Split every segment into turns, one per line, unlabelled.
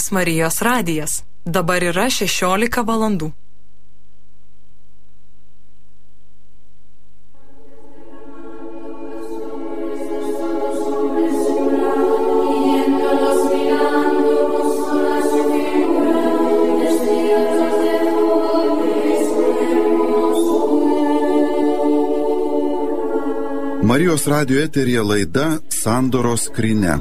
Lietuvos Marijos radijas. Dabar yra 16 valandų.
Marijos radijo eteryje laida Sandoros skrynia.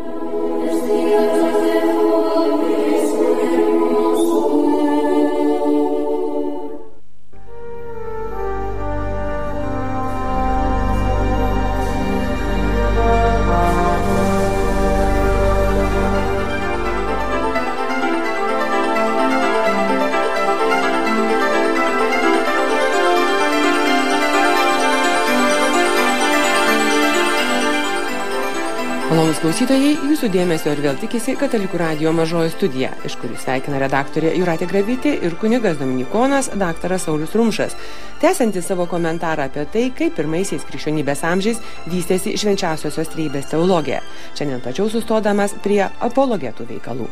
Malonūs klausytojai, jūsų dėmesio ir vėl tikisi Katalikų radijo mažoji studija, iš kurių sveikina redaktorė Jūratė Grabytė ir kunigas dominikonas daktaras Saulius Rumšas, tęsiantis savo komentarą apie tai, kaip pirmaisiais krikščionybės amžiais vystėsi švenčiausiosios trejybės teologija, šiandien plačiau sustodamas prie apologetų veikalų.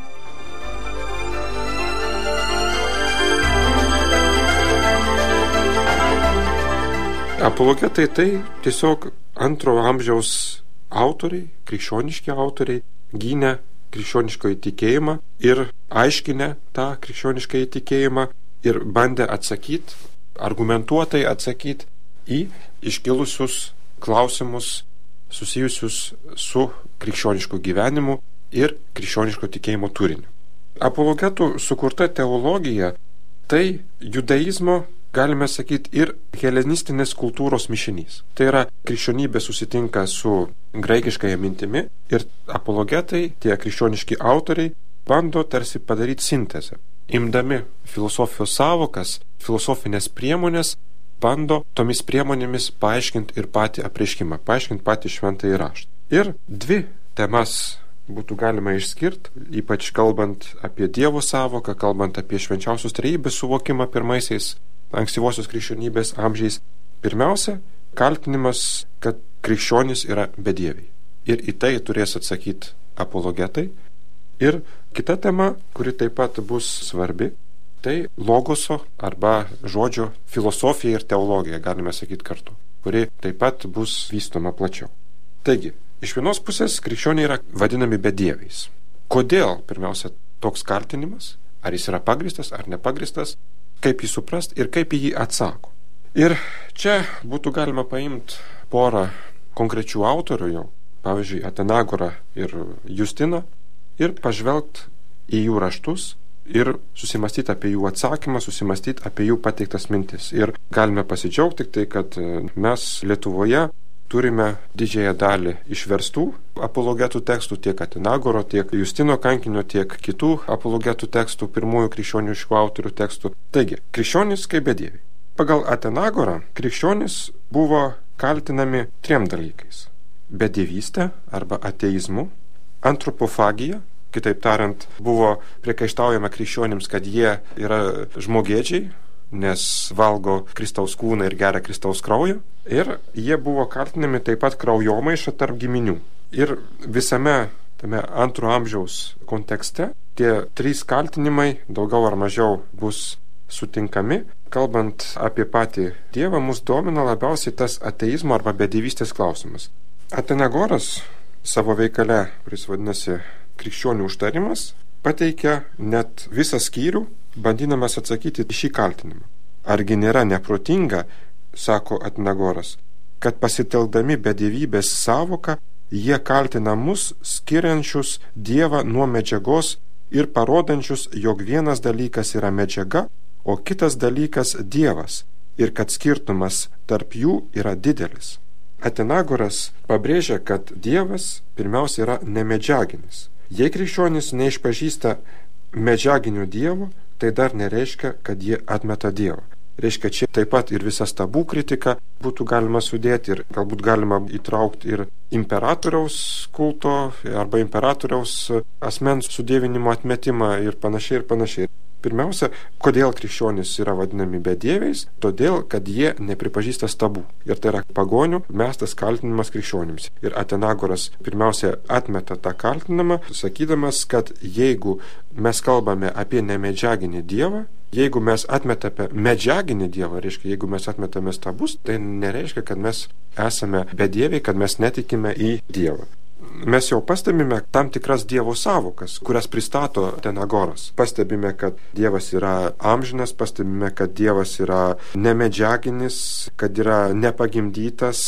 Apologetai tai tiesiog antrojo amžiaus autoriai, krikščioniški autoriai, gynė krikščioniškąjį tikėjimą ir aiškinę tą krikščioniškąjį tikėjimą ir bandė atsakyti, argumentuotai atsakyti į iškilusius klausimus susijusius su krikščionišku gyvenimu ir krikščioniško tikėjimo turiniu. Apologetų sukurta teologija tai judaizmo, galime sakyti, ir helenistinės kultūros mišinys. Tai yra, krikščionybė susitinka su graikiškąja mintimi ir apologetai, tie krikščioniški autoriai, bando tarsi padaryti sintezę. Imdami filosofijos savokas, filosofinės priemonės, bando tomis priemonėmis paaiškinti ir patį apreiškimą, paaiškinti patį šventąjį raštą. Ir dvi temas būtų galima išskirti, ypač kalbant apie Dievo savoką, kalbant apie švenčiausios trejybės suvokimą pirmaisiais ankstyvosios krikščionybės amžiais. Pirmiausia, kaltinimas, kad krikščionys yra bedieviai. Ir į tai turės atsakyti apologetai. Ir kita tema, kuri taip pat bus svarbi, tai logoso arba žodžio filosofija ir teologija, galime sakyti kartu, kuri taip pat bus vystoma plačiau. Taigi, iš vienos pusės krikščioniai yra vadinami bedieviais. Kodėl, pirmiausia, toks kaltinimas? Ar jis yra pagristas ar nepagristas? Kaip jį suprast ir kaip jį atsako. Ir čia būtų galima paimti porą konkrečių autorių jau, pavyzdžiui, Atenagorą ir Justiną, ir pažvelgti į jų raštus ir susimastyti apie jų atsakymą, susimastyti apie jų pateiktas mintis. Ir galime pasidžiaugti tik tai, kad mes Lietuvoje turime didžiąją dalį išverstų apologetų tekstų, tiek Atenagoro, tiek Justino kankinio, tiek kitų apologetų tekstų, pirmųjų krikščioniškų autorių tekstų. Taigi, krikščionys kaip bedieviai. Pagal Atenagorą krikščionys buvo kaltinami 3 dalykais: bedievystė arba ateizmu, antropofagija, kitaip tariant, buvo priekaištaujama krikščionims, kad jie yra žmogėdžiai, nes valgo Kristaus kūną ir geria Kristaus kraują. Ir jie buvo kaltinami taip pat kraujomaiša tarp giminių. Ir visame tame antro amžiaus kontekste tie 3 kaltinimai daugiau ar mažiau bus sutinkami. Kalbant apie patį Dievą, mus domina labiausiai tas ateizmo arba bedievystės klausimas. Atenagoras savo veikale, kuris vadinasi Krikščionių užtarimas, pateikia net visą skyrių, bandydamas atsakyti į šį kaltinimą. Argi nėra neprotinga, sako Atenagoras, kad pasitelkdami bedievybės savoką jie kaltina mus skiriančius Dievą nuo medžiagos ir parodančius, jog vienas dalykas yra medžiaga, o kitas dalykas Dievas, ir kad skirtumas tarp jų yra didelis. Atenagoras pabrėžia, kad Dievas pirmiausia yra nemedžiaginis. Jei krikščionys neišpažįsta medžiaginio Dievo, tai dar nereiškia, kad jie atmeta Dievą. Reiškia, čia taip pat ir visa stabų kritika būtų galima sudėti ir galbūt galima įtraukti ir imperatoriaus kulto arba imperatoriaus asmens sudievinimo atmetimą ir panašiai ir panašiai. Pirmiausia, kodėl krikščionys yra vadinami bedieviais? Todėl, kad jie nepripažįsta stabų. Ir tai yra pagonių mestas kaltinimas krikščionims. Ir Atenagoras pirmiausia atmeta tą kaltinimą, sakydamas, kad jeigu mes kalbame apie nemedžiaginį dievą, jeigu mes atmetame medžiaginį dievą, reiškia, jeigu mes atmetame stabus, tai nereiškia, kad mes esame bedieviai, kad mes netikime į dievą. Mes jau pastebime tam tikras dievo savokas, kurias pristato Atenagoras. Pastebime, kad dievas yra amžinas, pastebime, kad dievas yra nemedžiaginis, kad yra nepagimdytas.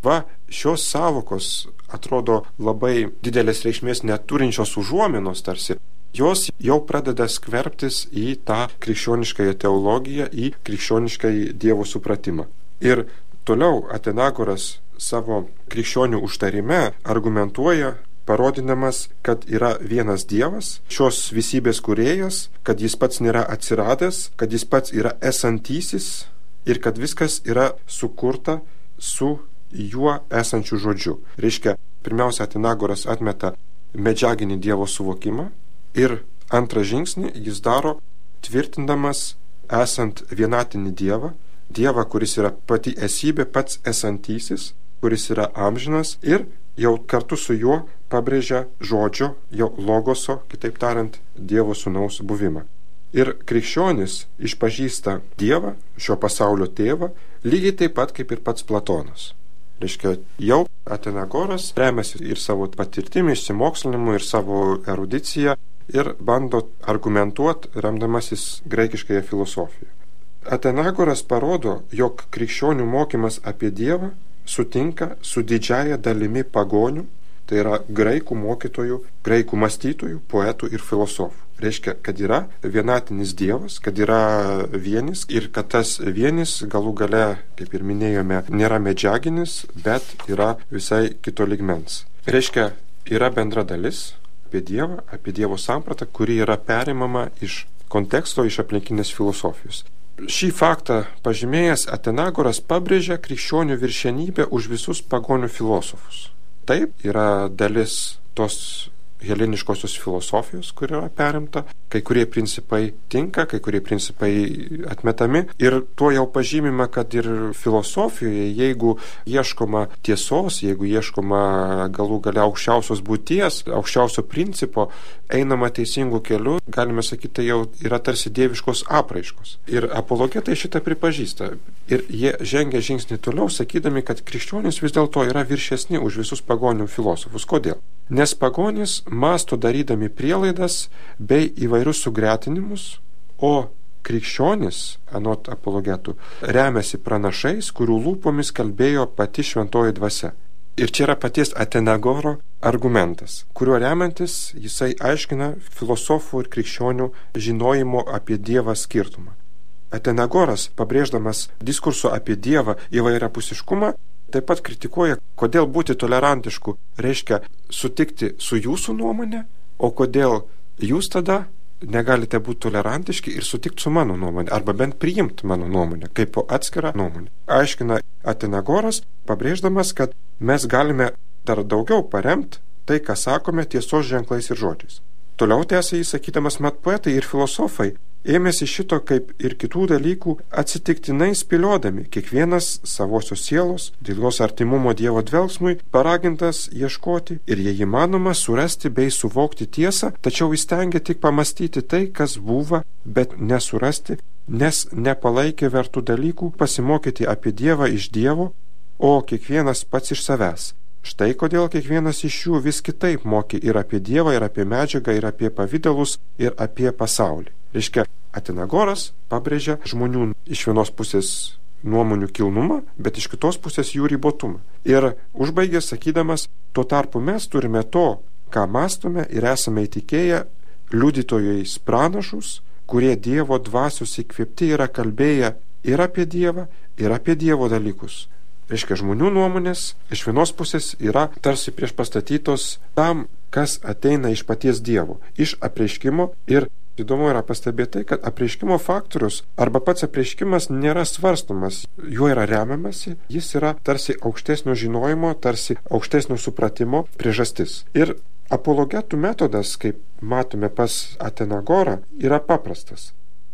Šios savokos atrodo labai didelės reikšmės neturinčios užuominos tarsi. Jos jau pradeda skverbtis į tą krikščioniškąją teologiją, į krikščioniškąjį dievo supratimą. Ir toliau Atenagoras savo krikščionių užtarime argumentuoja, parodinamas, kad yra vienas dievas, šios visybės kūrėjas, kad jis pats nėra atsiradęs, kad jis pats yra esantysis ir kad viskas yra sukurta su juo esančiu žodžiu. Reiškia, pirmiausia, Atenagoras atmeta medžiaginį dievo suvokimą ir antrą žingsnį jis daro tvirtindamas esant vienatinį dievą, dievą, kuris yra pati esybė, pats esantysis, kuris yra amžinas ir jau kartu su juo pabrėžia žodžio, jo logoso, kitaip tariant, Dievo sūnaus buvimą. Ir krikščionis išpažįsta Dievą, šio pasaulio tėvą, lygiai taip pat kaip ir pats Platonas. Reiškia, jau Atenagoras remiasi ir savo patirtimi, išsimokslinimu, ir savo erudicija ir bando argumentuoti, remdamasis graikiškąją filosofiją. Atenagoras parodo, jog krikščionių mokymas apie Dievą sutinka su didžiaja dalimi pagonių, tai yra graikų mokytojų, graikų mąstytojų, poetų ir filosofų. Reiškia, kad yra vienatinis Dievas, kad yra vienis ir kad tas vienis galų gale, kaip ir minėjome, nėra medžiaginis, bet yra visai kito lygmens. Reiškia, yra bendra dalis apie Dievą, apie Dievo sampratą, kuri yra perimama iš konteksto, iš aplinkinės filosofijos. Šį faktą pažymėjęs Atenagoras pabrėžia krikščionių viršenybę už visus pagonių filosofus. Taip, yra dalis tos heleniškosios filosofijos, kur yra perimta, kai kurie principai tinka, kai kurie principai atmetami ir tuo jau pažymima, kad ir filosofijoje, jeigu ieškoma tiesos, jeigu ieškoma galų gale aukščiausios būties, aukščiausio principo, einama teisingų kelių, galime sakyti, tai jau yra tarsi dieviškos apraiškos. Ir apologetai šitą pripažįsta. Ir jie žengia žingsnį toliau, sakydami, kad krikščionys vis dėlto yra viršesni už visus pagonių filosofus. Kodėl? Nes pagonys mąsto darydami prielaidas bei įvairius sugretinimus, o krikščionis, anot apologetų, remiasi pranašais, kurių lūpomis kalbėjo pati šventoji dvasia. Ir čia yra paties Atenagoro argumentas, kuriuo remiantis jisai aiškina filosofų ir krikščionių žinojimo apie Dievą skirtumą. Atenagoras, pabrėždamas diskurso apie Dievą įvairiapusiškumą, taip pat kritikuoja, kodėl būti tolerantišku reiškia sutikti su jūsų nuomonė, o kodėl jūs tada negalite būti tolerantiški ir sutikti su mano nuomonė, arba bent priimti mano nuomonę, kaip po atskirą nuomonę. Aiškina Atenagoras, pabrėždamas, kad mes galime dar daugiau paremti tai, ką sakome tiesos ženklais ir žodžiais. Toliau tęsia jis sakydamas, mat poetai ir filosofai ėmėsi šito kaip ir kitų dalykų atsitiktinai spėliodami, kiekvienas savosios sielos, dėl jos artimumo Dievo dvelgsmui, paragintas ieškoti ir jei įmanoma surasti bei suvokti tiesą, tačiau įstengia tik pamastyti tai, kas buvo, bet nesurasti, nes nepalaikė vertų dalykų pasimokyti apie Dievą iš Dievo, o kiekvienas pats iš savęs. Štai kodėl kiekvienas iš jų vis kitaip mokė ir apie Dievą, ir apie medžiagą, ir apie pavidalus, ir apie pasaulį. Reiškia, Atenagoras pabrėžia žmonių iš vienos pusės nuomonių kilnumą, bet iš kitos pusės jų ribotumą. Ir užbaigė sakydamas, tuo tarpu mes turime to, ką mąstome ir esame įtikėję liudytojais pranašus, kurie Dievo dvasios įkvėpti yra kalbėję ir apie Dievą, ir apie Dievo dalykus. Reiškia, žmonių nuomonės iš vienos pusės yra tarsi priešpastatytos tam, kas ateina iš paties Dievo, iš apreiškimo. Ir įdomu yra pastebėti, kad apreiškimo faktorius arba pats apreiškimas nėra svarstomas, juo yra remiamasi, jis yra tarsi aukštesnio žinojimo, tarsi aukštesnio supratimo priežastis. Ir apologetų metodas, kaip matome pas Atenagorą, yra paprastas.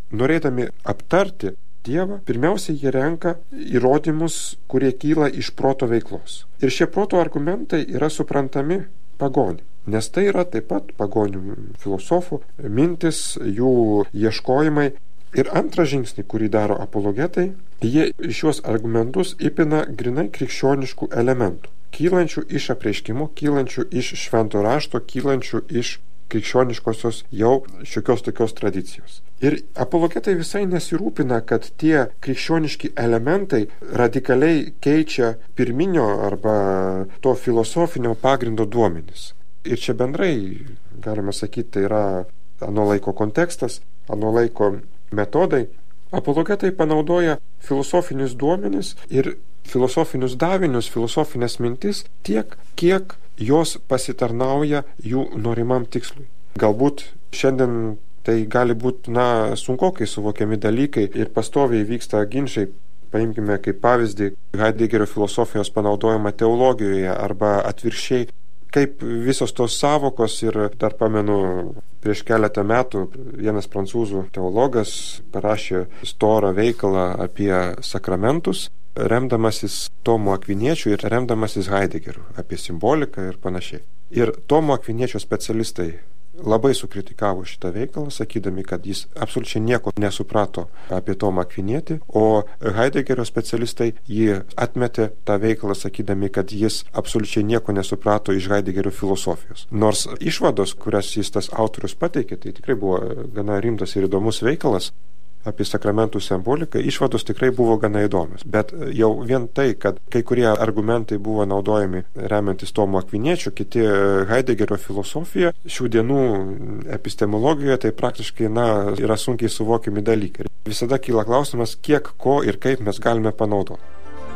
norėdami aptarti Dievą, pirmiausia, jie renka įrodymus, kurie kyla iš proto veiklos. Ir šie proto argumentai yra suprantami pagonių, nes tai yra taip pat pagonių filosofų mintis, jų ieškojimai. Ir antrą žingsnį, kurį daro apologetai, jie šios argumentus įpina grinai krikščioniškų elementų, kylančių iš apreiškimo, kylančių iš švento rašto, kylančių iš krikščioniškosios jau šiokios tokios tradicijos. Ir apologetai visai nesirūpina, kad tie krikščioniški elementai radikaliai keičia pirminio arba to filosofinio pagrindo duomenis. Ir čia bendrai, galima sakyti, tai yra ano laiko kontekstas, ano laiko metodai. Apologetai panaudoja filosofinius duomenis ir filosofinius davinius, filosofinės mintis tiek, kiek jos pasitarnauja jų norimam tikslui. Galbūt šiandien tai gali būti, sunkokai suvokiami dalykai ir pastoviai vyksta ginčiai. Paimkime kaip pavyzdį Heideggerio filosofijos panaudojimą teologijoje arba atvirkščiai, kaip visos tos savokos. Ir dar pamenu, prieš keletą metų vienas prancūzų teologas parašė storą veikalą apie sakramentus, remdamasis Tomo Akviniečiu ir remdamasis Heideggeriu, apie simboliką ir panašiai. Ir Tomo Akviniečio specialistai labai sukritikavo šitą veikalą, sakydami, kad jis absoliučiai nieko nesuprato apie Tomą Akvinietį, o Heideggerio specialistai jį atmetė tą veikalą, sakydami, kad jis absoliučiai nieko nesuprato iš Heideggerio filosofijos. Nors išvados, kurias jis tas autorius pateikė, tai tikrai buvo gana rimtas ir įdomus veikalas apie sakramentų simboliką, išvados tikrai buvo gana įdomios. Bet jau vien tai, kad kai kurie argumentai buvo naudojami remiantis Tomu Akviniečiu, kiti Heideggerio filosofija, šių dienų epistemologijoje tai praktiškai yra sunkiai suvokiami dalykai. Visada kyla klausimas, kiek, ko ir kaip mes galime panaudoti.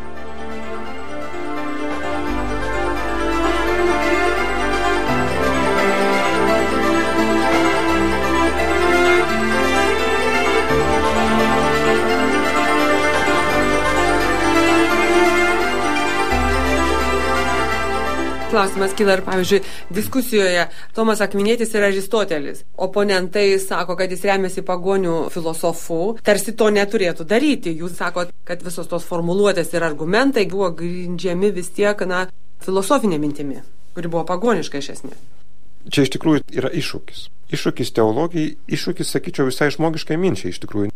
Klausimas kyla ir, pavyzdžiui, diskusijoje Tomas Akvinietis ir Aristotelis. Oponentai sako, kad jis remiasi pagonių filosofų, tarsi to neturėtų daryti. Jūs sakot, kad visos tos formuluotės ir argumentai buvo grindžiami vis tiek, filosofinė mintimi, kuri buvo pagoniška iš esmės.
Čia iš tikrųjų yra iššūkis. Iššūkis teologijai, iššūkis, sakyčiau, visai žmogiškai minčiai iš tikrųjų.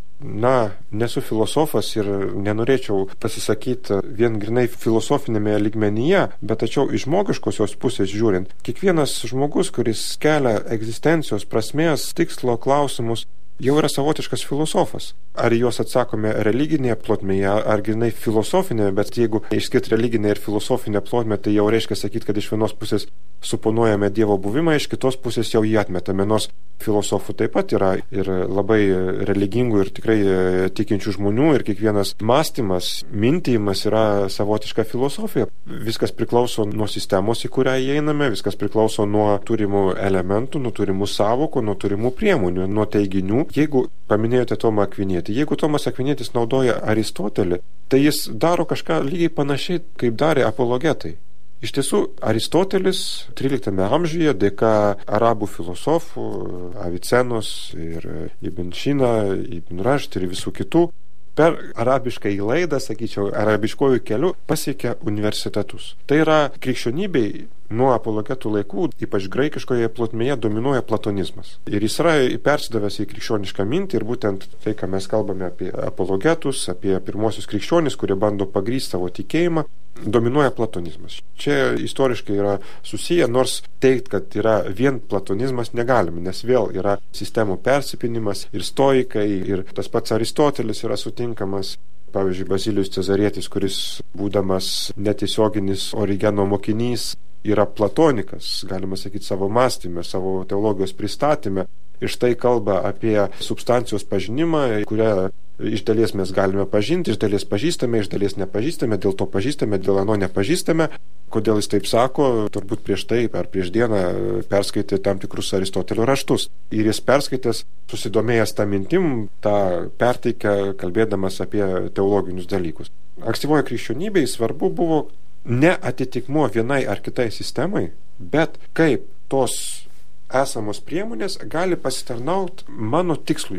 Nesu filosofas ir nenorėčiau pasisakyti vien grinai filosofinėme lygmenyje, bet tačiau iš žmogiškosios pusės žiūrint, kiekvienas žmogus, kuris kelia egzistencijos prasmės, tikslo klausimus, jau yra savotiškas filosofas. Ar juos atsakome religinėje plotmėje, ar grinai filosofinėje, bet jeigu išskirti religinę ir filosofinę plotmę, tai jau reiškia sakyti, kad iš vienos pusės suponuojame Dievo buvimą, iš kitos pusės jau jį atmetame, nors filosofų taip pat yra ir labai religingų ir tikrai tikinčių žmonių ir kiekvienas mąstymas, mintijimas yra savotiška filosofija. Viskas priklauso nuo sistemos, į kurią įeiname, viskas priklauso nuo turimų elementų, nuo turimų savokų, nuo turimų priemonių, nuo teiginių. Jeigu paminėjote Tomą Akvinietį, jeigu Tomas Akvinietis naudoja Aristotelį, tai jis daro kažką lygiai panašiai, kaip darė apologetai. Iš tiesų, Aristotelis 13 amžiuje dėka arabų filosofų, Avicenos ir Ibn Šina, Ibn Rašt ir visų kitų, per arabišką įlaidą, sakyčiau, arabiškojų kelių pasiekė universitetus. Tai yra krikščionybei nuo apologetų laikų, ypač graikiškoje plotmėje, dominuoja platonizmas. Ir jis yra persidavęs į krikščionišką mintį ir būtent tai, ką mes kalbame apie apologetus, apie pirmosius krikščionis, kurie bando pagrįsti savo tikėjimą, dominuoja platonizmas. Čia istoriškai yra susiję, nors teigt, kad yra vien platonizmas negalime, nes vėl yra sistemų persipinimas ir stoikai, ir tas pats Aristotelis yra sutinkamas. Pavyzdžiui, Bazilijus Cezarietis, kuris būdamas netiesioginis Origeno mokinys, yra platonikas, galima sakyti, savo mąstyme, savo teologijos pristatyme. Ir štai kalba apie substancijos pažinimą, kurią iš dalies mes galime pažinti, iš dalies pažįstame, iš dalies nepažįstame, dėl to pažįstame, dėl ano nepažįstame. Kodėl jis taip sako, turbūt prieš tai ar prieš dieną perskaitė tam tikrus Aristotelio raštus. Ir jis perskaitęs, susidomėjęs tą mintim, tą perteikia, kalbėdamas apie teologinius dalykus. Ankstyvoje krikščionybėje svarbu buvo ne atitikmuo vienai ar kitai sistemai, bet kaip tos esamos priemonės gali pasitarnauti mano tikslui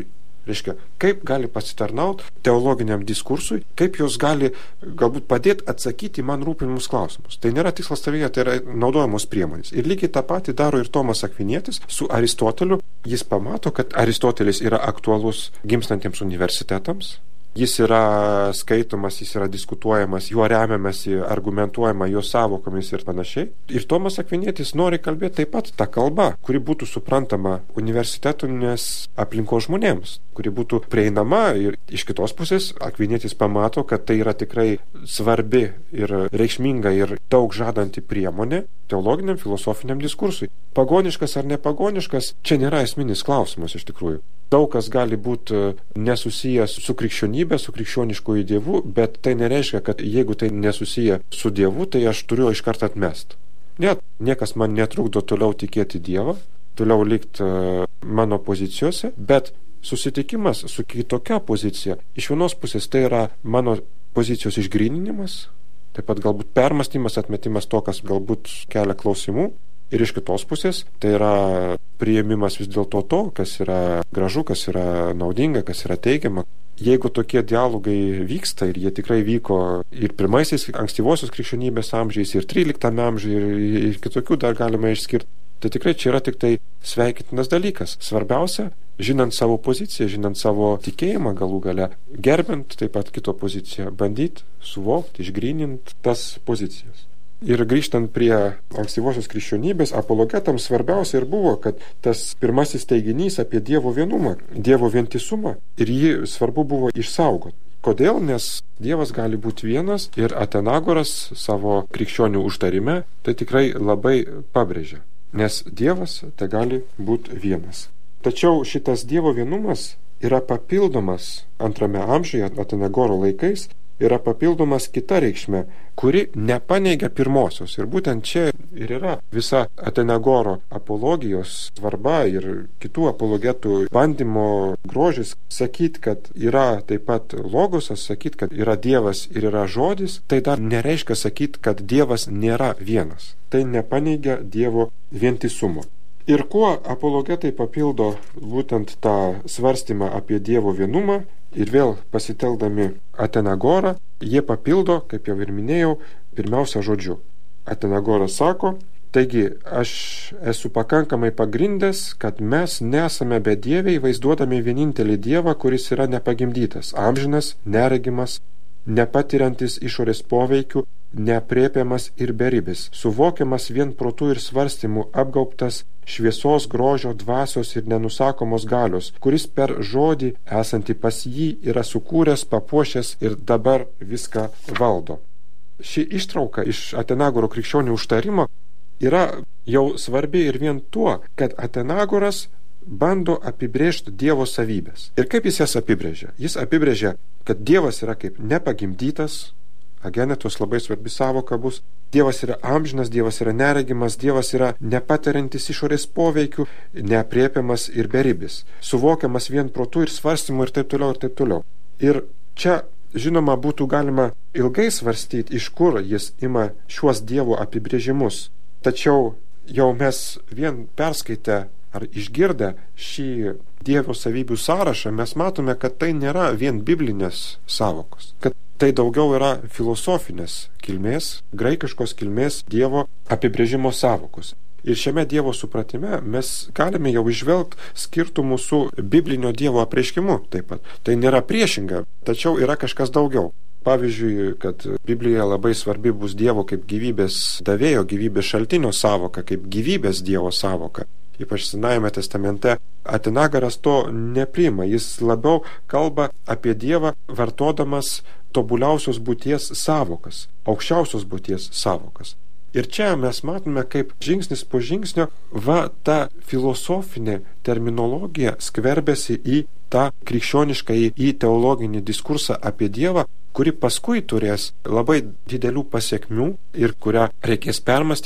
Reiškia, kaip gali pasitarnauti teologiniam diskursui, kaip jos gali galbūt padėti atsakyti man rūpinimus klausimus. Tai nėra tikslas tavyje, tai yra naudojamos priemonės. Ir lygiai tą patį daro ir Tomas Akvinietis su Aristoteliu. Jis pamato, kad Aristotelis yra aktualus gimstantiems universitetams. Jis yra skaitomas, jis yra diskutuojamas, juo remiamasi, argumentuojama jo sąvokomis ir panašiai. Ir Tomas Akvinietis nori kalbėti taip pat tą kalbą, kuri būtų suprantama universitetinės aplinkos žmonėms, kuri būtų prieinama. Ir iš kitos pusės Akvinietis pamato, kad tai yra tikrai svarbi ir reikšminga ir daug žadanti priemonė teologiniam, filosofiniam diskursui. Pagoniškas ar nepagoniškas, čia nėra esminis klausimas iš tikrųjų. Daug kas gali būti nesusijęs su krikščionybė, su krikščioniškoju dievu, bet tai nereiškia, kad jeigu tai nesusiję su dievu, tai aš turiu iš karto atmesti. Net niekas man netrukdo toliau tikėti Dievą, toliau likti mano pozicijose, bet susitikimas su kitokia pozicija, iš vienos pusės tai yra mano pozicijos išgryninimas, taip pat galbūt permąstymas, atmetimas to, kas galbūt kelia klausimų. Ir iš kitos pusės tai yra priėmimas vis dėlto to, kas yra gražu, kas yra naudinga, kas yra teigiama. Jeigu tokie dialogai vyksta, ir jie tikrai vyko ir pirmaisiais ankstyvosios krikščionybės amžiais, ir 13 amžiuje, ir kitokių dar galima išskirti, tai tikrai čia yra tik tai sveikintinas dalykas. Svarbiausia, žinant savo poziciją, žinant savo tikėjimą galų gale, gerbint taip pat kito poziciją, bandyti suvokti, išgryninti tas pozicijas. Ir grįžtant prie ankstyvosios krikščionybės, apologetams svarbiausia ir buvo, kad tas pirmasis teiginys apie Dievo vienumą, Dievo vientisumą, ir jį svarbu buvo išsaugoti. Kodėl? Nes Dievas gali būti vienas ir Atenagoras savo krikščionių užtarime tai tikrai labai pabrėžia. Nes Dievas tai gali būti vienas. Tačiau šitas Dievo vienumas yra papildomas antrame amžiuje, Atenagoro laikais, yra papildomas kita reikšmė, kuri nepaneigia pirmosios. Ir būtent čia ir yra visa Atenagoro apologijos svarba ir kitų apologetų bandymo grožis sakyti, kad yra taip pat logosas, sakyti, kad yra Dievas ir yra žodis, tai dar nereiškia sakyti, kad Dievas nėra vienas. Tai nepaneigia Dievo vientisumo. Ir kuo apologetai papildo būtent tą svarstymą apie Dievo vienumą, ir vėl pasiteldami Atenagorą, jie papildo, kaip jau ir minėjau, pirmiausia žodžiu. Atenagoras sako, taigi aš esu pakankamai pagrindęs, kad mes nesame bedieviai, vaizduodami vienintelį Dievą, kuris yra nepagimdytas, amžinas, neregimas, nepatiriantis išorės poveikių, neaprėpiamas ir beribis, suvokiamas vien protu ir svarstymu, apgaubtas šviesos, grožio, dvasios ir nenusakomos galios, kuris per žodį esantį pas jį yra sukūręs, papuošęs ir dabar viską valdo. Ši ištrauka iš Atenagoro krikščionių užtarimo yra jau svarbi ir vien tuo, kad Atenagoras bando apibrėžti Dievo savybės. Ir kaip jis jas apibrėžia? Jis apibrėžia, kad Dievas yra kaip nepagimdytas, agenetos labai svarbi sąvoka bus. Dievas yra amžinas, Dievas yra neregimas, Dievas yra nepatiriantis išorės poveikių, neaprėpiamas ir beribis, suvokiamas vien protu ir svarstymu ir taip toliau ir taip toliau. Ir čia, žinoma, būtų galima ilgai svarstyti, iš kur jis ima šiuos Dievo apibrėžimus. Tačiau jau mes vien perskaitę ar išgirdę šį Dievo savybių sąrašą, mes matome, kad tai nėra vien biblinės sąvokos, kad tai daugiau yra filosofinės kilmės, graikiškos kilmės Dievo apibrėžimo sąvokos. Ir šiame Dievo supratime mes galime jau išvelgti skirtumų su biblinio Dievo apreiškimu taip pat. Tai nėra priešinga, tačiau yra kažkas daugiau. Pavyzdžiui, kad Biblijoje labai svarbi bus Dievo kaip gyvybės davėjo, gyvybės šaltinio sąvoka, kaip gyvybės Dievo sąvoka. Ypač Senajame testamente Atenagoras to nepriima. Jis labiau kalba apie Dievą vartodamas tobuliausios būties sąvokas, aukščiausios būties sąvokas. Ir čia mes matome, kaip žingsnis po žingsnio ta filosofinė terminologija skverbiasi į tą krikščionišką, į teologinį diskursą apie Dievą, kuri paskui turės labai didelių pasiekmių ir kurią reikės permastyti,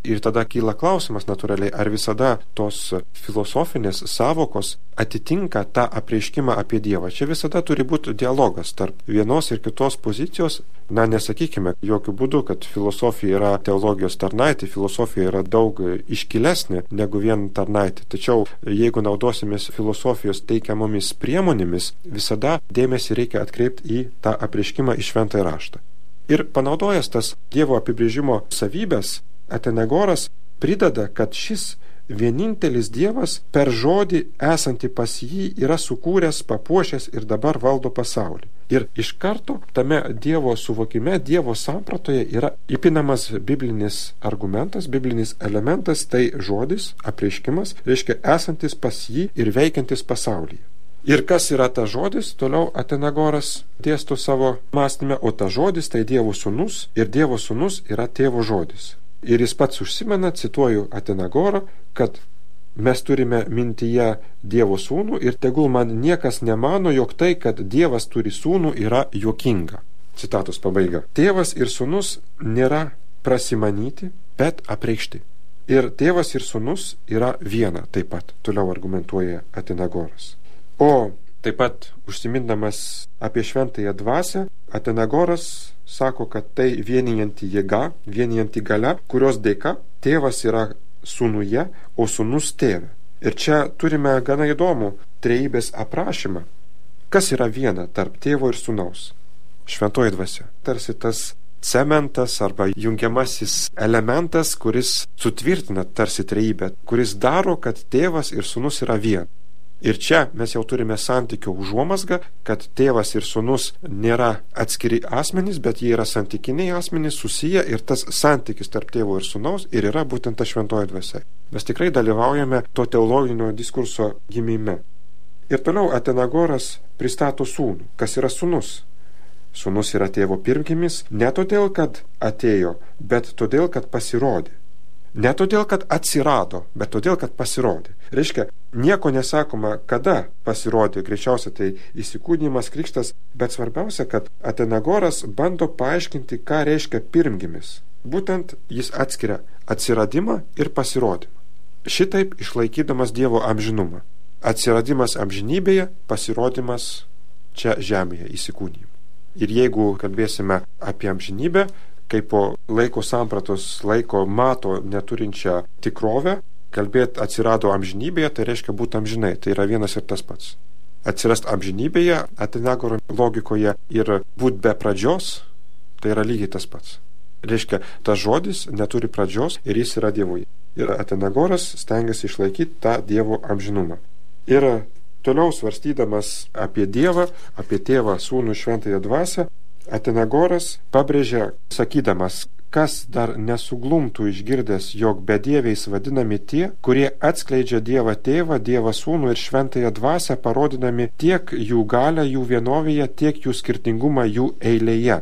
Ir tada kyla klausimas natūraliai, ar visada tos filosofinės savokos atitinka tą apreiškimą apie Dievą. Čia visada turi būti dialogas tarp vienos ir kitos pozicijos. Nesakykime jokių būdų, kad filosofija yra teologijos tarnaitė, filosofija yra daug iškilesnė negu vien tarnaitė. Tačiau jeigu naudosimės filosofijos teikiamomis priemonėmis, visada dėmesį reikia atkreipti į tą apreiškimą į Šventąjį raštą. Ir panaudojęs tas Dievo apibrėžimo savybės, Atenagoras prideda, kad šis vienintelis Dievas per žodį esantį pas jį yra sukūręs, papuošęs ir dabar valdo pasaulį. Ir iš karto tame Dievo suvokime, Dievo sampratoje yra įpinamas biblinis argumentas, biblinis elementas, tai žodis, apreiškimas, reiškia esantis pas jį ir veikiantis pasaulyje. Ir kas yra ta žodis, toliau Atenagoras dėsto savo mąstymę, o ta žodis tai Dievo sūnus ir Dievo sūnus yra tėvo žodis. Ir jis pats užsimena, cituoju Atenagorą, kad mes turime mintyje Dievo sūnų ir tegul man niekas nemano, jog tai, kad Dievas turi sūnų, yra juokinga. Citatos pabaiga. Tėvas ir sūnus nėra prasimanyti, bet apreikšti. Ir tėvas ir sūnus yra viena taip pat, toliau argumentuoja Atenagoras. O taip pat užsimindamas apie šventąją dvasią, Atenagoras sako, kad tai vienijanti jėga, vienijanti galia, kurios dėka tėvas yra sūnuje, o sūnus tėve. Ir čia turime gana įdomų trejybės aprašymą. Kas yra viena tarp tėvo ir sūnaus? Šventoji dvasia. Tarsi tas cementas arba jungiamasis elementas, kuris sutvirtina tarsi trejybę, kuris daro, kad tėvas ir sūnus yra viena. Ir čia mes jau turime santykio užuomazgą, kad tėvas ir sūnus nėra atskiri asmenys, bet jie yra santykiniai asmenys susiję ir tas santykis tarp tėvo ir sūnaus ir yra būtent ta šventoji dvasia. Mes tikrai dalyvaujame to teologinio diskurso gimime. Ir toliau Atenagoras pristato sūnų. Kas yra sūnus? Sūnus yra tėvo pirmgimis ne todėl, kad atėjo, bet todėl, kad pasirodė. Ne todėl, kad atsirado, bet todėl, kad pasirodė. Reiškia, nieko nesakoma, kada pasirodė, greičiausiai tai įsikūnijimas, krikštas, bet svarbiausia, kad Atenagoras bando paaiškinti, ką reiškia pirmgimis. Būtent jis atskiria atsiradimą ir pasirodymą. Šitaip išlaikydamas Dievo amžinumą. Atsiradimas amžinybėje, pasirodymas čia žemėje, įsikūnijimu. Ir jeigu kalbėsime apie amžinybę, kaip po laiko sampratos laiko mato neturinčią tikrovę, kalbėti atsirado amžinybėje, tai reiškia būti amžinai, tai yra vienas ir tas pats. Atsirast amžinybėje, Atenagoro logikoje ir būti be pradžios, tai yra lygiai tas pats. Reiškia, tas žodis neturi pradžios ir jis yra Dievui. Ir Atenagoras stengiasi išlaikyti tą Dievo amžinumą. Ir toliau svarstydamas apie Dievą, apie Tėvą, Sūnų, Šventąją Dvasią, Atenagoras pabrėžia, sakydamas, kas dar nesuglumtų išgirdęs, jog bedieviais vadinami tie, kurie atskleidžia Dievą Tėvą, Dievą Sūnų ir Šventąją Dvasią, parodydami tiek jų galią jų vienovėje, tiek jų skirtingumą jų eilėje.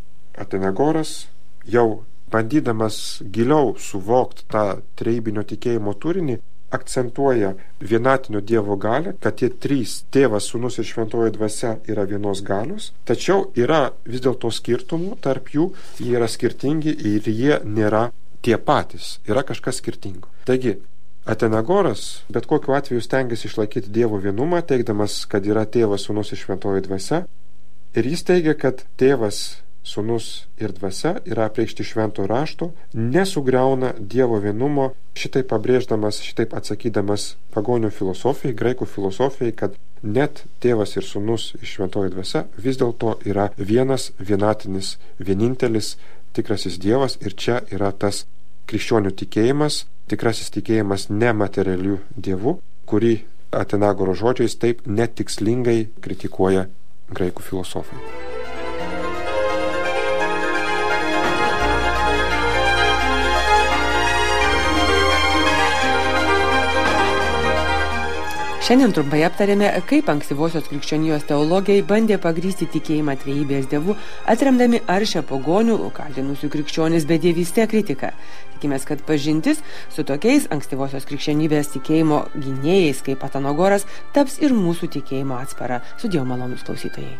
Atenagoras jau bandydamas giliau suvokti tą trejybinio tikėjimo turinį, akcentuoja vienatinio Dievo galią, kad tie trys Tėvas, Sūnus ir Šventoji Dvasia yra vienos galios, tačiau yra vis dėlto skirtumų tarp jų, jie yra skirtingi ir jie nėra tie patys, yra kažkas skirtingo. Taigi, Atenagoras bet kokiu atveju stengiasi išlaikyti Dievo vienumą, teigdamas, kad yra Tėvas, Sūnus ir Šventoji Dvasia, ir jis teigia, kad Tėvas, Sūnus ir Dvasia yra apreikšti švento rašto, nesugriauna Dievo vienumo, šitai pabrėždamas, šitai atsakydamas pagonių filosofijai, graikų filosofijai, kad net Tėvas ir Sūnus ir Šventoji Dvasia vis dėlto yra vienas, vienatinis, vienintelis tikrasis Dievas, ir čia yra tas krikščionių tikėjimas, tikrasis tikėjimas nematerialių dievų, kurį Atenagoro žodžiais taip netikslingai kritikuoja graikų filosofai.
Šiandien trumpai aptarėme, kaip ankstyvosios krikščionijos teologai bandė pagrysti tikėjimą trejybės Dievu, atremdami aršią pagonių, kaltinusių krikščionis bedievystę kritiką. Tikimės, kad pažintis su tokiais ankstyvosios krikščionybės tikėjimo gynėjais kaip Atenagoras taps ir mūsų tikėjimo atspara. Sudie malonūs klausytojai.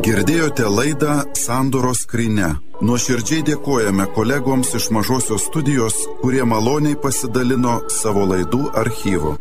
Girdėjote laidą Sandoros skrynia. Nuoširdžiai dėkojame kolegoms iš Mažosios studijos, kurie maloniai pasidalino savo laidų archyvu.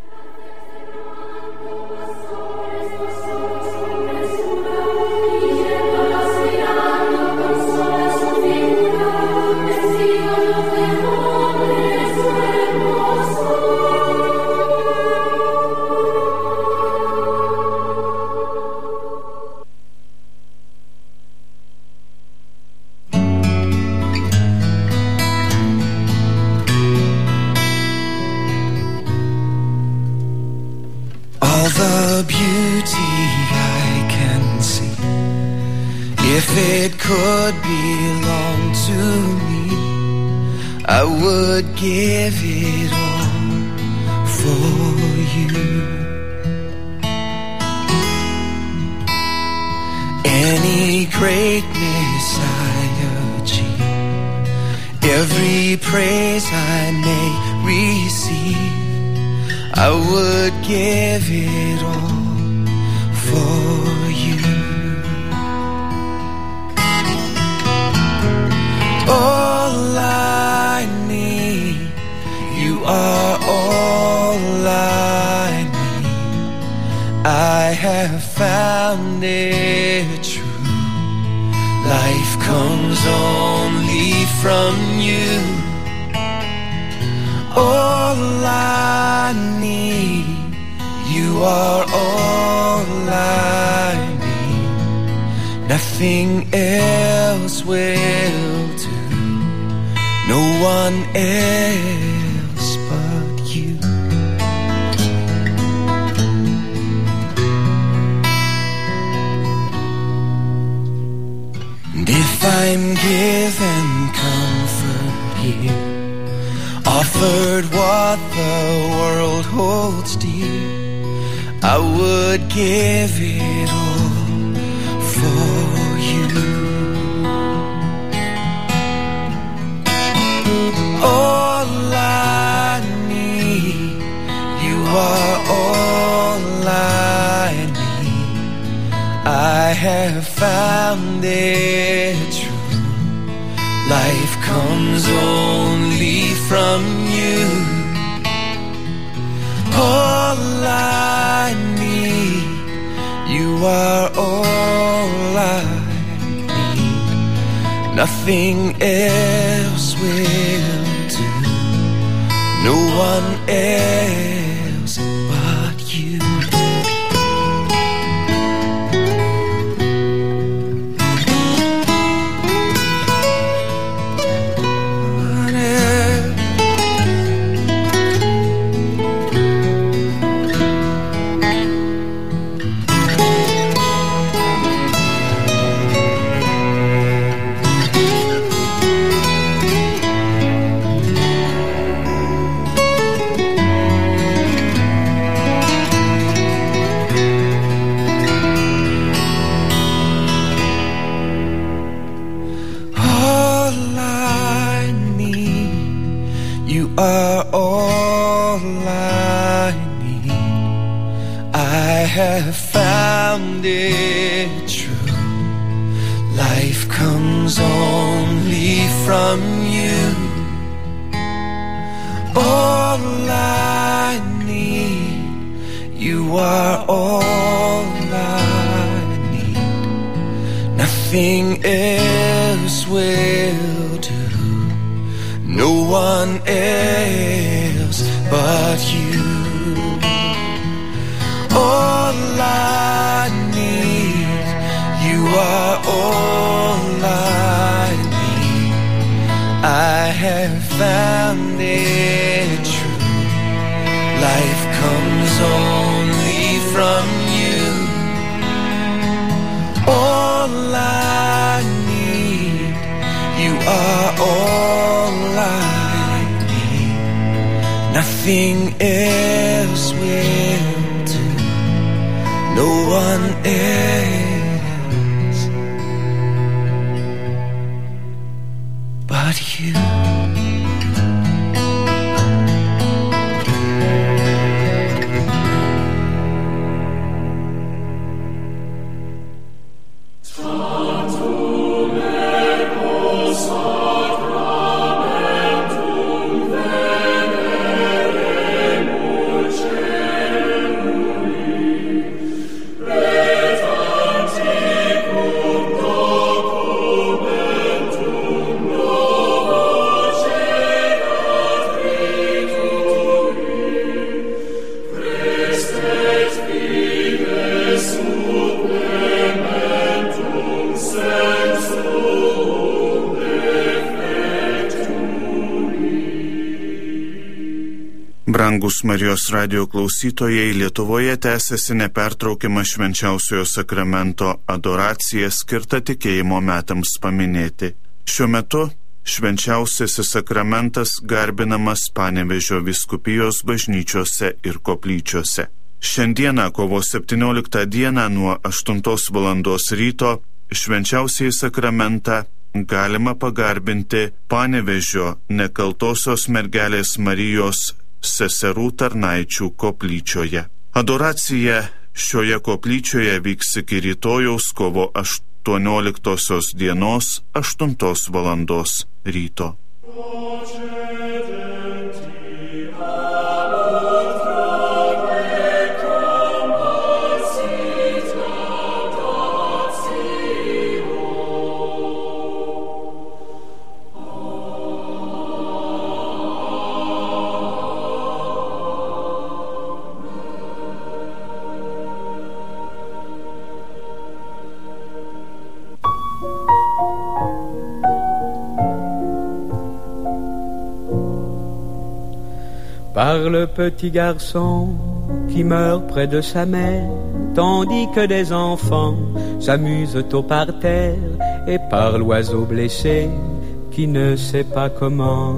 The beauty I can see, if it could belong to me, I would give it all for you. Any greatness I achieve, every praise I may receive, I would give it all for you. All I need, you are all I need. I have found it true. Life comes only from you. All I need, you are all I need. Nothing else will do, no one else but you. And if I'm given comfort here, offered what the world holds dear, I would give it all for you. All I need, you are all I need. I have found it true. Life comes only from you. All I need, you are all I need. Nothing else will do, no one else but you. Are all I need. I have found it true. Life comes only from you. All I need, you are all I need. Nothing else will do, no one else but you. All I need, you are all I need. I have found it true. Life comes only from you. All I need, you are all I need. Nothing else will do, no one else but you.
Oh
Brangus Marijos radijo klausytojai, Lietuvoje tęsiasi nepertraukiama švenčiausiojo sakramento adoracija skirta tikėjimo metams paminėti. Šiuo metu švenčiausiasis sakramentas garbinamas Panevėžio vyskupijos bažnyčiose ir koplyčiose. Šiandieną, kovo 17 dieną nuo 8 valandos ryto, švenčiausiąjį sakramentą galima pagarbinti Panevėžio Nekaltosios mergelės Marijos seserų tarnaičių koplyčioje. Adoracija šioje koplyčioje vyks iki rytojaus kovo 18 dienos 8 valandos ryto.
Par le petit garçon qui meurt près de sa mère, tandis que des enfants s'amusent au parterre, et par l'oiseau blessé qui ne sait pas comment.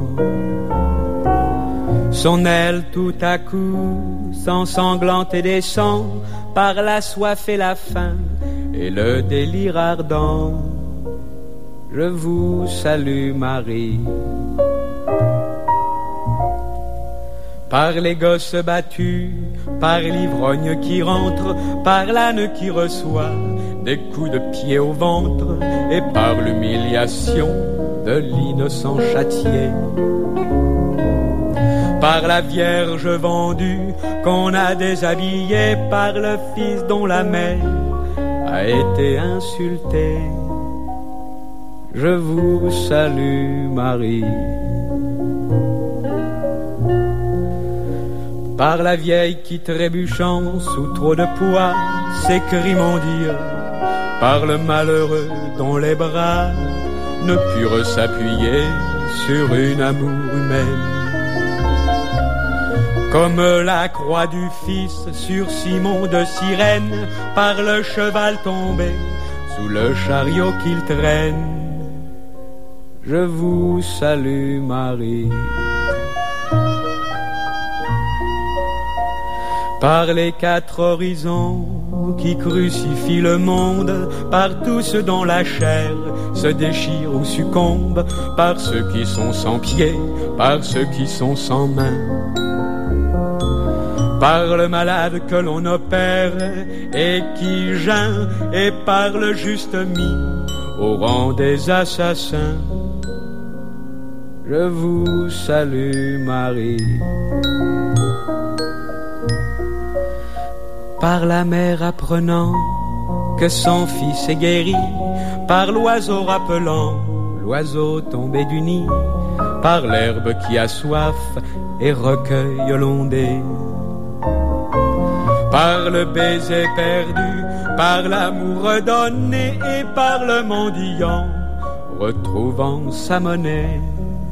Son aile tout à coup s'ensanglante et descend par la soif et la faim et le délire ardent. Je vous salue Marie. Par les gosses battus, par l'ivrogne qui rentre, par l'âne qui reçoit des coups de pied au ventre, et par l'humiliation de l'innocent châtié. Par la Vierge vendue qu'on a déshabillée, par le fils dont la mère a été insultée. Je vous salue Marie. Par la vieille qui trébuchant sous trop de poids s'écrie mon Dieu, par le malheureux dont les bras ne purent s'appuyer sur une amour humaine. Comme la croix du Fils sur Simon de Cyrène, par le cheval tombé sous le chariot qu'il traîne. Je vous salue Marie. Par les quatre horizons qui crucifient le monde, par tous ceux dont la chair se déchire ou succombe, par ceux qui sont sans pieds, par ceux qui sont sans mains, par le malade que l'on opère et qui geint, et par le juste mis au rang des assassins. Je vous salue Marie. Par la mère apprenant que son fils est guéri, par l'oiseau rappelant l'oiseau tombé du nid, par l'herbe qui a soif et recueille l'ondée, par le baiser perdu, par l'amour redonné, et par le mendiant retrouvant sa monnaie.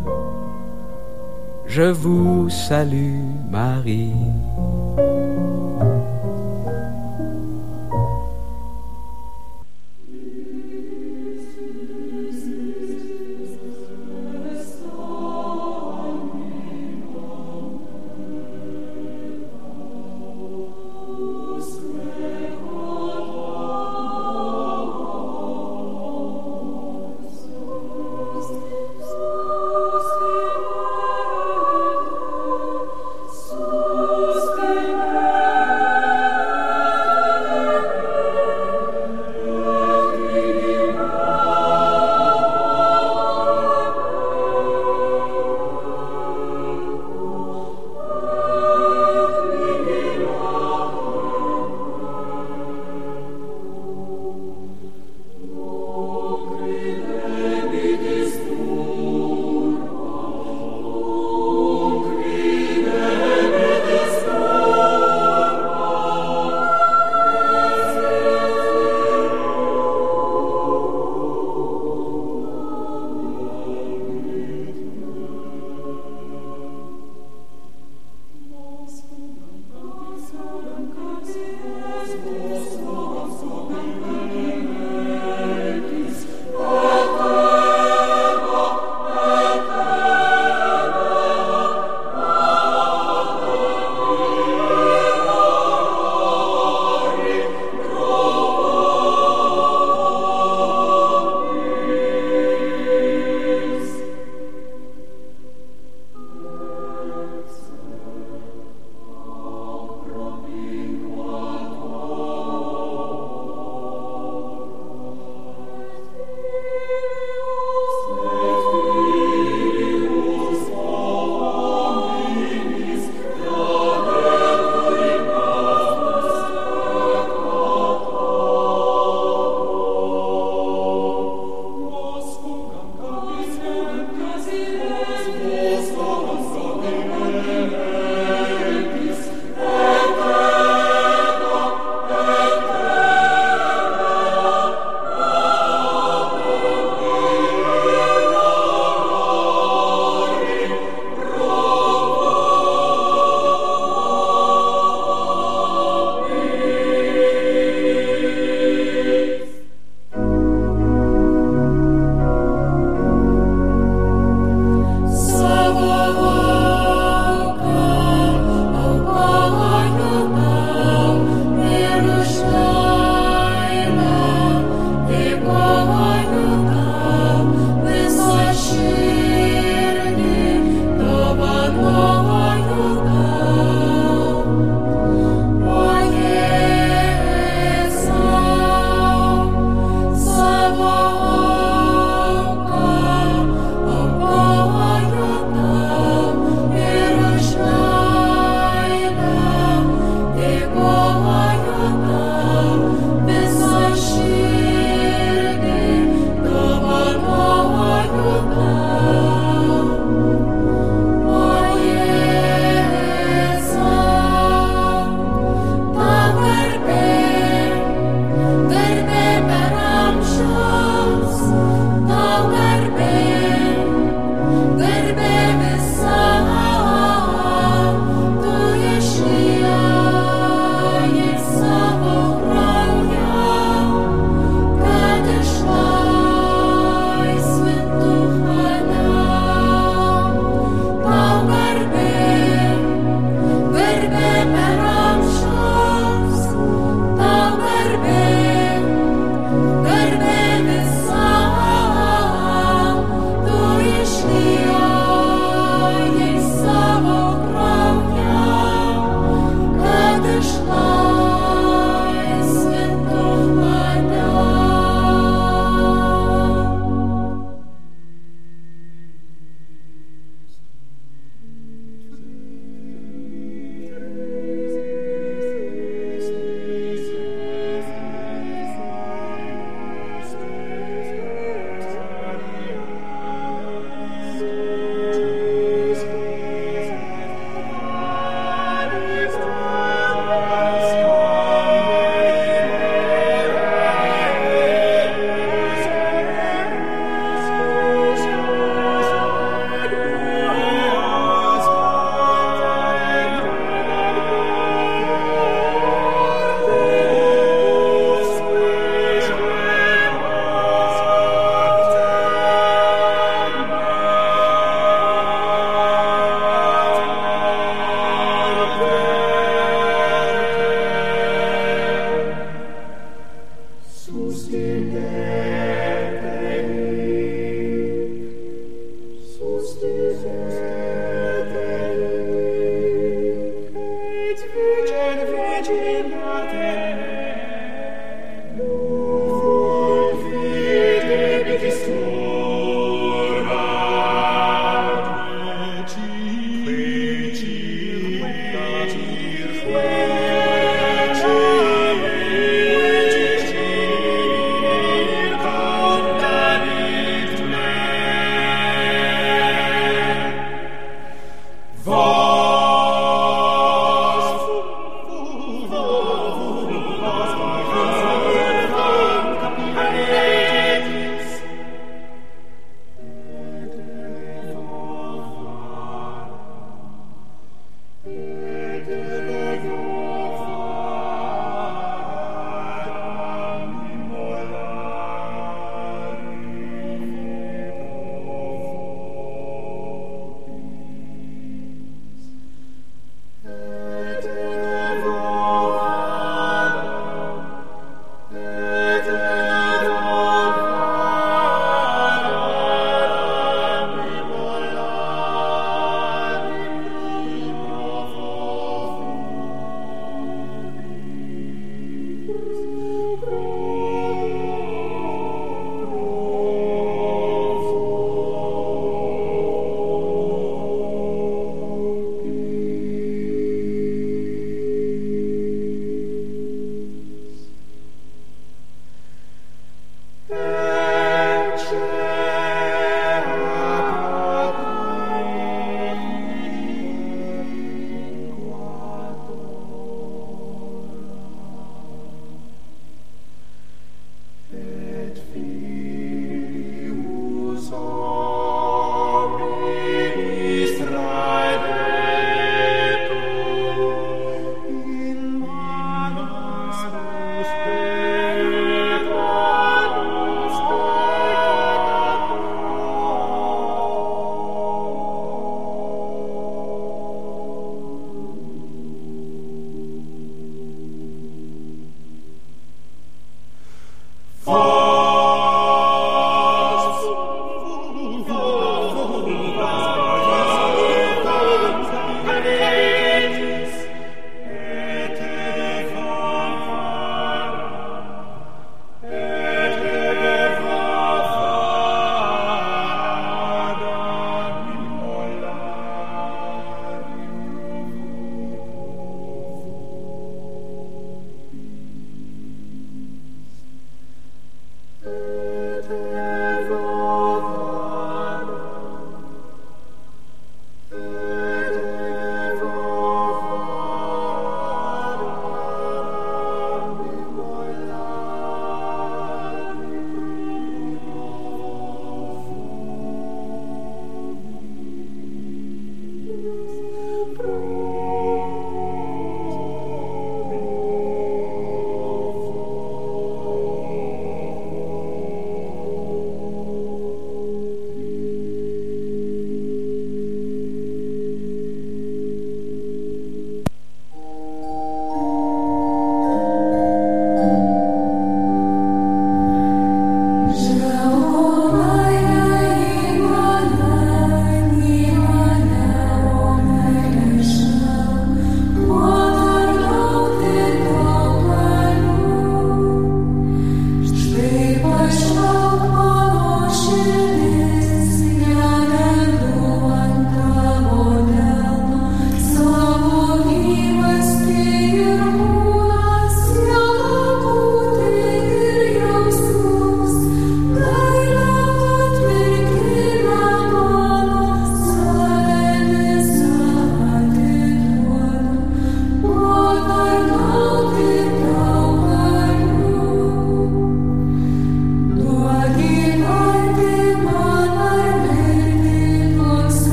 Je vous salue Marie.
Stay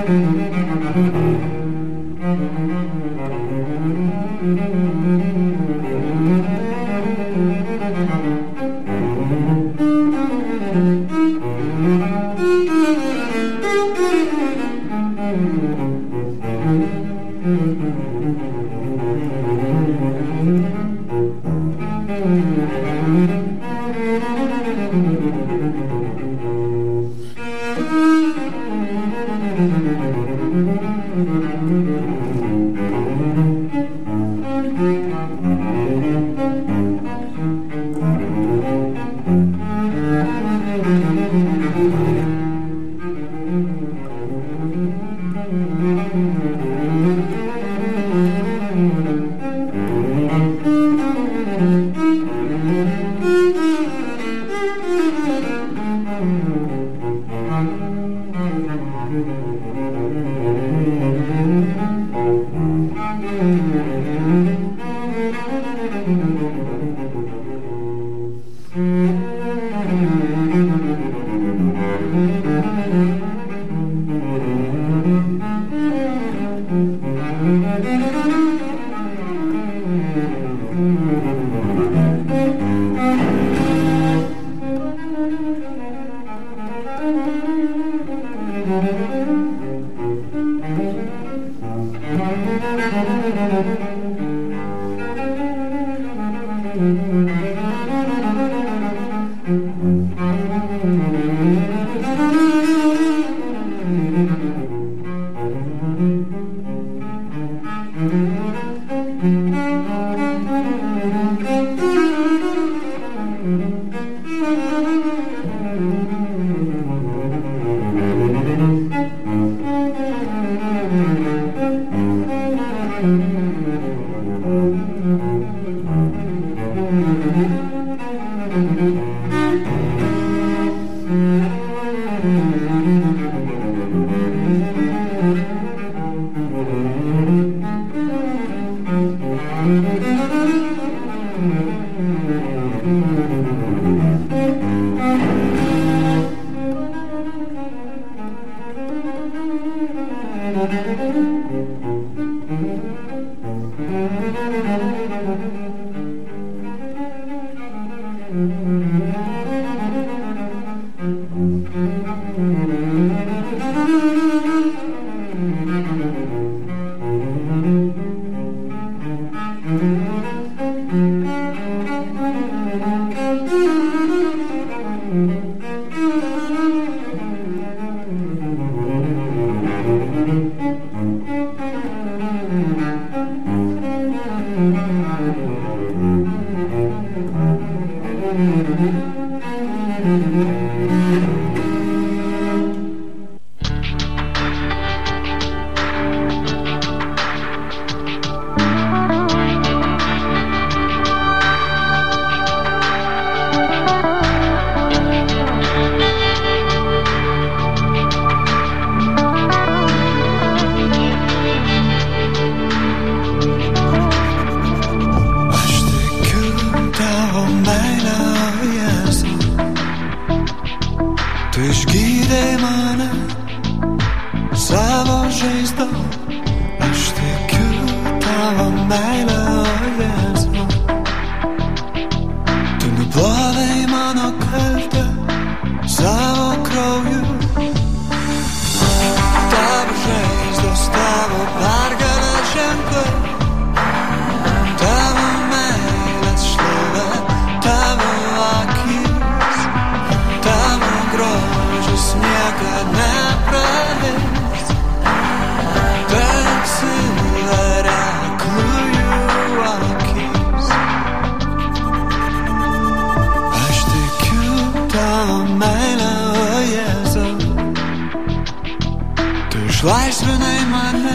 Išlaisvinai mane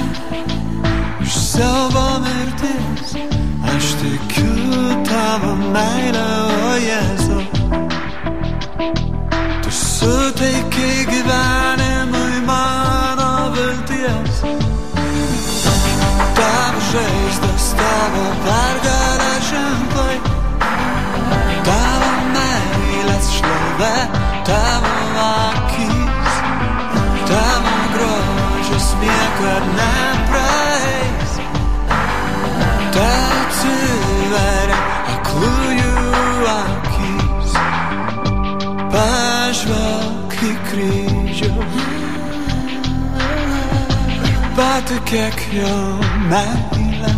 iš siaubo mirties, aš tikiu tavo meilę, o Jėzau. Tu suteiki gyvenimui mano vilties, tavo žaizdos, tavo pergalės ženklai, tavo meilės šlovė, tavo akys, tavo grožis kad nepraeis. Te atsiveria aklųjų akys, pažvelk į kryžių ir patikėk jo meilę.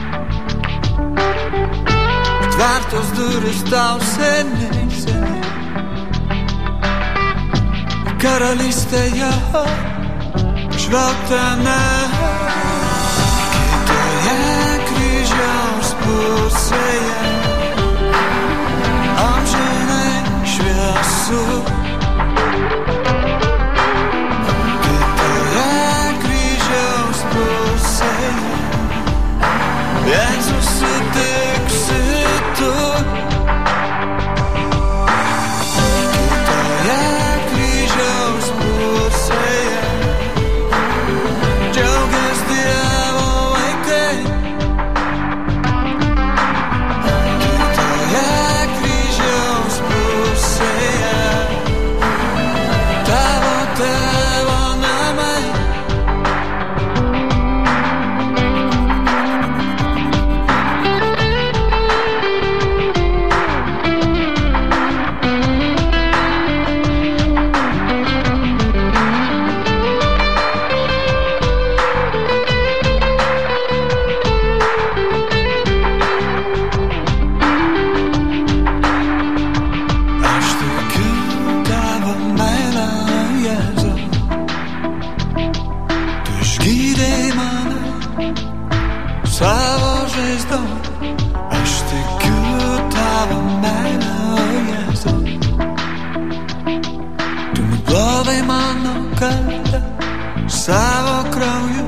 Atvertos durys tau seniai, seniai karalystėje, žvelk ten, kitoje kryžiaus pusėje, amžinai šviesu. Kitoje kryžiaus pusėje, Jėzus sutiksi tu. Kitoje kryžiaus pusėje džiaugias Dievo vaikai. Kitoje kryžiaus pusėje tavo tėvo namai. Savo krauju.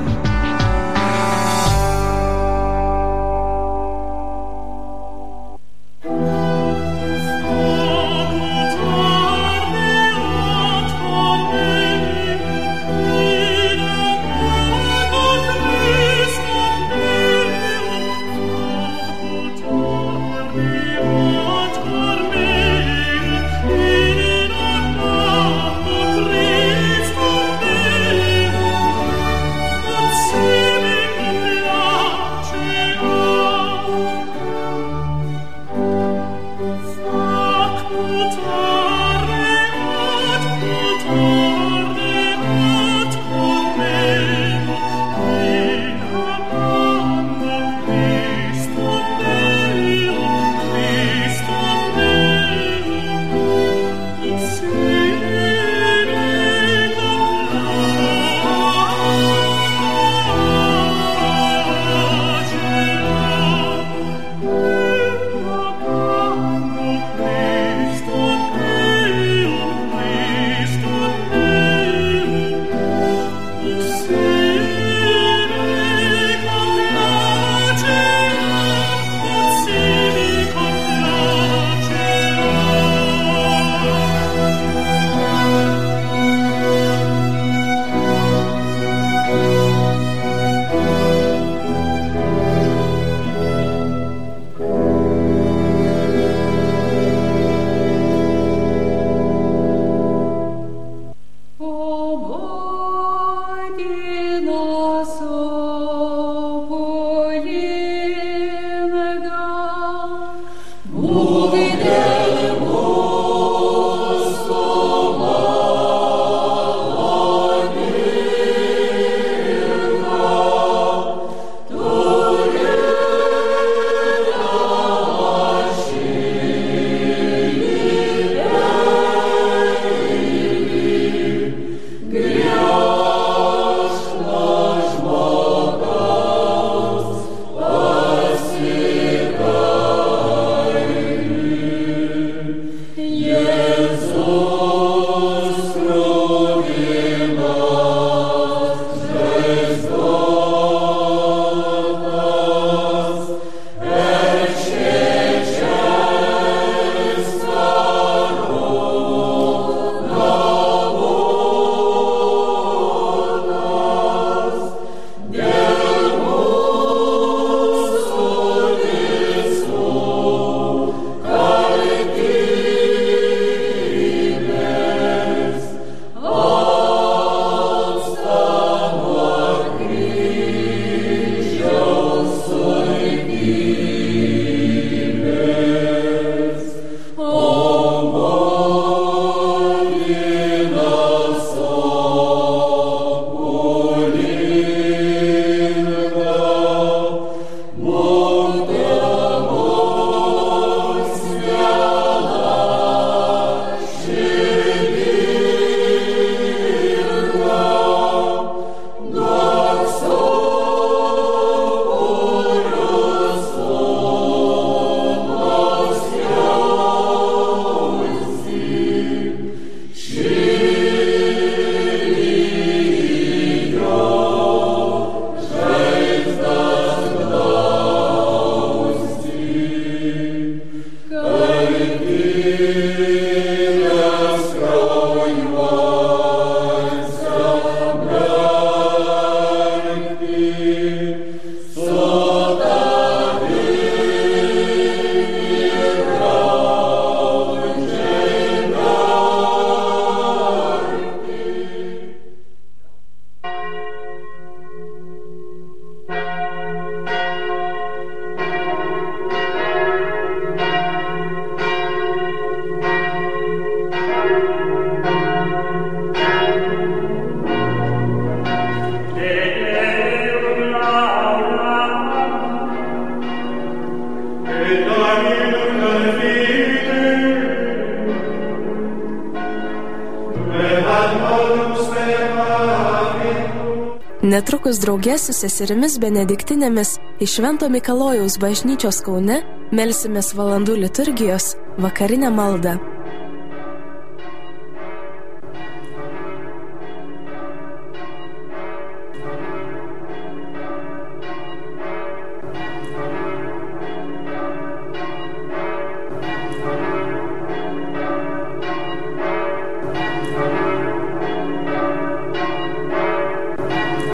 Netrukus draugė su seserimis benediktinėmis iš Švento Mikalojaus bažnyčios Kaune melsimės valandų liturgijos vakarinę maldą.